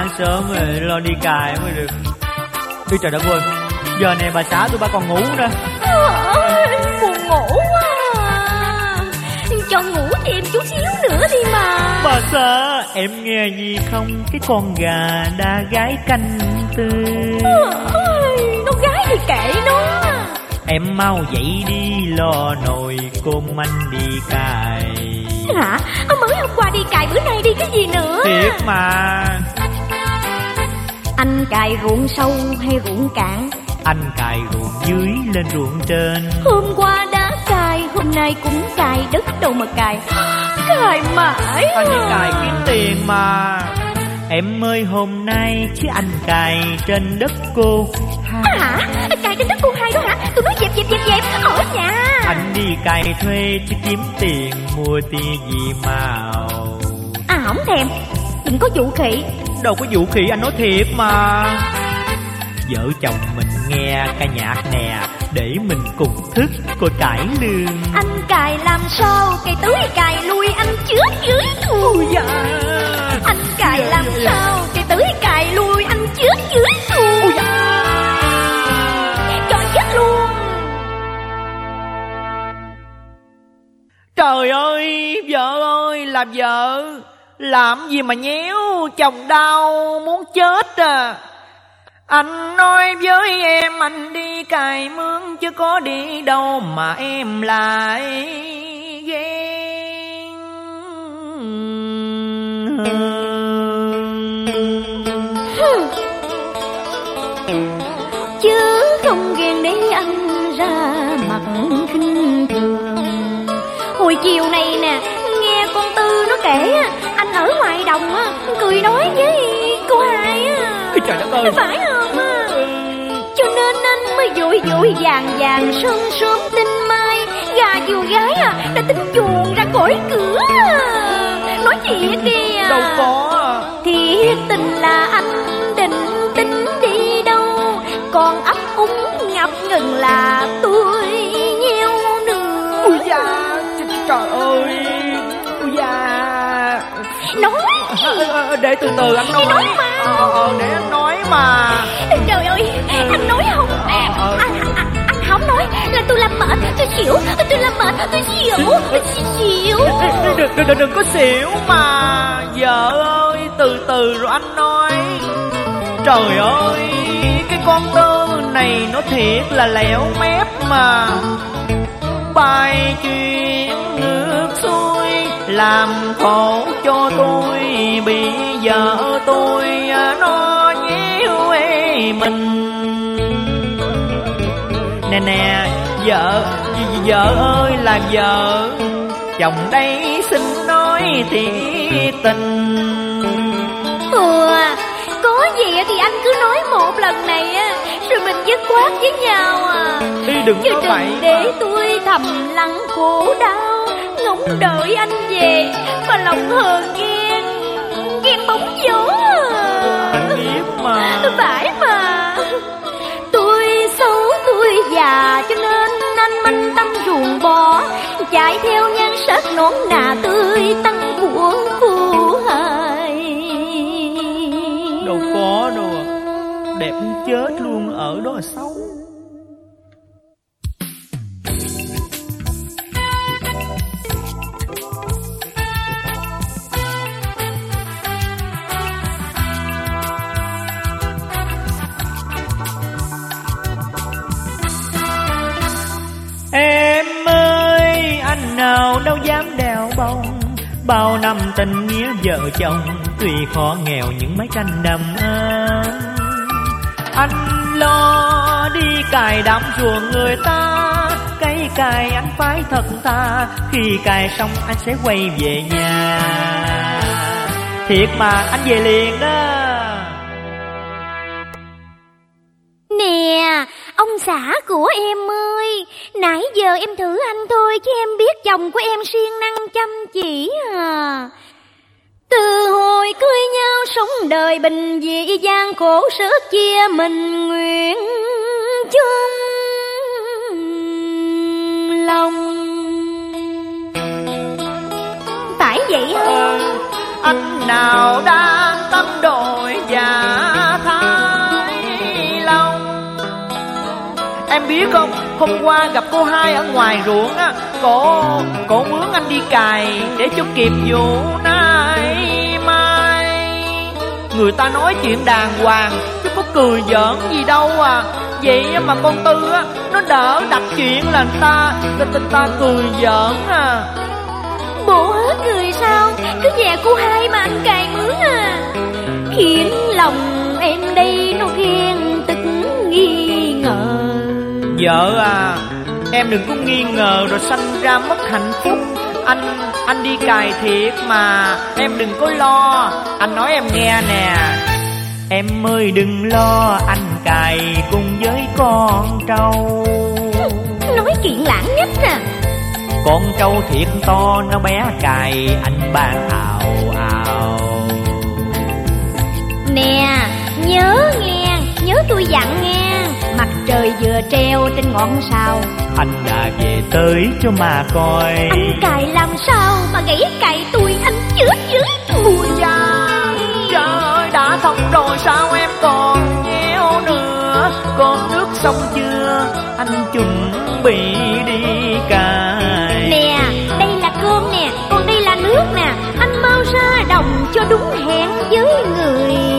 sáng sớm rồi lo đi cài mới được. Ôi trời đất ơi, giờ này bà xã tôi bà còn ngủ nữa. Buồn ngủ quá à. Cho ngủ thêm chút xíu nữa đi mà. Bà xã, em nghe gì không? Cái con gà đã gái canh tư. Nó gái thì kệ nó. Em mau dậy đi lo nồi cơm anh đi cài. Hả? Mới hôm qua đi cài, bữa nay đi cái gì nữa? Thiệt mà. Anh cài ruộng sâu hay ruộng cạn? Anh cài ruộng dưới lên ruộng trên. Hôm qua đã cài, hôm nay cũng cài, đất đâu mà cài. Cài mãi à. Anh đi cài kiếm tiền mà. Em ơi hôm nay chứ anh cài trên đất cô hai. Hả? Cài trên đất cô hai đó hả? Tôi nói dẹp ở nhà. Anh đi cài thuê chứ kiếm tiền mua tia gì màu. À không thèm, đừng có vũ khỉ. Đâu có vũ khỉ, anh nói thiệt mà. Vợ chồng mình nghe ca nhạc nè, để mình cùng thức coi cải lương. Anh cài làm sao, cây tưới cài lui anh trước dưới thù. Dạ. Anh cài làm sao, cây tưới cài lui anh trước dưới thù. Dạ. Cho chết luôn. Trời ơi, vợ ơi, làm vợ làm gì mà nhéo chồng đau muốn chết à. Anh nói với em anh đi cài mướn chứ có đi đâu mà em lại ghen. Chứ không ghen để anh ra mặt khinh thường. Hồi chiều này nè, nghe con Tư nó kể anh ở ngoài đồng cười nói với cô hai á. Trời đất ơi, phải không á? Cho nên anh mới vội vàng sớm tinh mai gà vườn gái đã tính chuồn ra khỏi cửa. Nói thiệt kìa. đâu có. Thiệt tình là anh định tính đi đâu, còn ấp úng ngập ngừng là tôi nheo nửa. Ui da, trời ơi. Ui da. Nói để từ từ anh nói. Nói mà. Để anh nói mà. Trời ơi, anh nói không? Anh không nói là tôi làm mệt, tôi xỉu. Tôi làm mệt, tôi xỉu. Đừng có xỉu mà. Vợ ơi, từ từ rồi anh nói. Trời ơi, cái con Tư này nó thiệt là lẻo mép mà. Bài chuyện ngược xuôi làm khổ cho tôi, bị vợ tôi nó nhéo mình. Nè vợ ơi là vợ, chồng đây xin nói thiệt tình. Có gì thì anh cứ nói một lần này rồi mình dứt khoát với nhau à. Đi đừng chứ có đừng bậy để tôi thầm lặng khổ đau ngóng đợi anh về mà lòng hờn ghen bóng gió à. Anh biết mà. Phải mà. Tôi xấu tôi già cho nên anh manh tâm ruồng bỏ, chạy theo nhan sắc nón nà tươi tắn của cô hai. Đâu có đâu à. Đẹp chết luôn, ở đó là xấu. Em ơi, anh nào đâu dám đeo bông. Bao năm tình nghĩa vợ chồng, tuy khó nghèo những mái tranh đầm ấm. Anh lo đi cài đám ruộng người ta, cây cài anh phải thật thà, khi cài xong anh sẽ quay về nhà. Thiệt mà, anh về liền đó. Nè, ông xã của em ơi, nãy giờ em thử anh thôi chứ em biết chồng của em siêng năng chăm chỉ à. Từ hồi cưới nhau sống đời bình dị gian khổ sức chia mình nguyện chung lòng. Phải vậy không? Anh nào đang tâm đổi và Em biết không, hôm qua gặp cô Hai ở ngoài ruộng á, cổ mướn anh đi cày để cho kịp vụ nay mai. Người ta nói chuyện đàng hoàng chứ có cười giỡn gì đâu à. Vậy mà con Tư á, nó đỡ đặt chuyện là người ta cười giỡn à. Bộ hết cười sao? Cứ nhà cô Hai mà anh cày mướn à, khiến lòng em đây nó ghen tức nghi ngờ. Vợ à, em đừng có nghi ngờ rồi sanh ra mất hạnh phúc. Anh đi cày thiệt mà, em đừng có lo. Anh nói em nghe nè. Em ơi đừng lo, anh cày cùng với con trâu. Nói chuyện lãng nhất à. Con trâu thiệt to, nó bé cày anh ban ào ào. Nè, nhớ tôi dặn nghe. Mặt trời vừa treo trên ngọn sao, anh đã về tới cho mà coi. anh cày làm sao mà gãy cày tôi, anh chết dưới. Ui da, trời ơi đã xong rồi sao em còn nhéo nữa. Con nước xong chưa, anh chuẩn bị đi cày. Nè, đây là cơm nè, còn đây là nước nè. Anh mau ra đồng cho đúng hẹn với người